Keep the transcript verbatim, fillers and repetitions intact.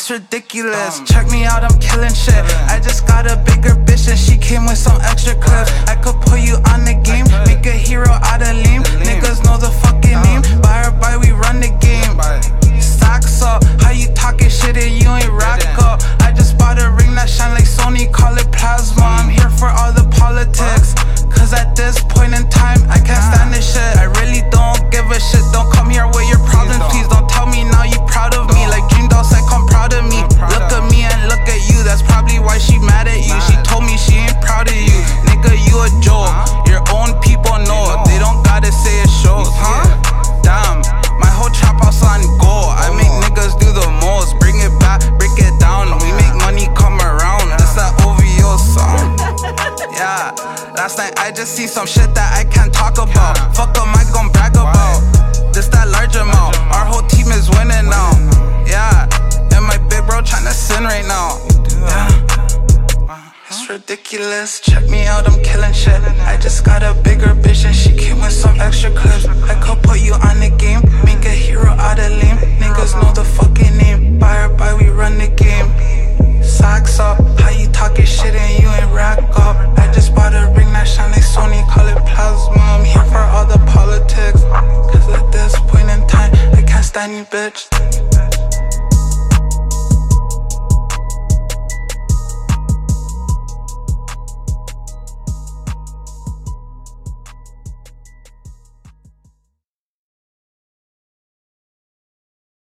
It's ridiculous. Check me out, I'm killing shit. I just got a bigger bitch and she came with some extra clips. I could put you on the game, make a hero out of lame. Niggas know the fucking name. Buy or buy, we run the game. Socks up, how you talking shit and you ain't rock up? I just bought a ring that shine like Sony, call it plasma. I'm here for all the politics, cause at this point in time I can't stand this shit. I really don't give a shit. Don't come here with your problems, please. Don't tell me now you proud of me. Like Dream Doll said, come proud of me. Look at me and look at you, that's probably why she mad at you. She told me she ain't proud of you. Nigga, you a joke. Your own people know, they don't gotta say it shows, huh? Damn, my whole trap house on go. I make niggas do the most. Bring it back, break it down. We make money come around. This that O V O song. Yeah, last night I just see some shit that I can't talk about. Fuck am I gon' brag about? This that large amount. Our whole team is winning now. Yeah, and my big bro tryna sin right now. Yeah, it's ridiculous. Check me out, I'm killing shit. I just got a bigger bitch and she came with some extra clips. I could put you on the game, make a hero out of lame. Niggas know the fucking name. Buy or buy, we run the game. Socks up, how you talking shit and you ain't rack up? I just bought a ring that shine like Sony, call it plasma. I'm here for all the politics, cause at this point in time I can't stand you, bitch.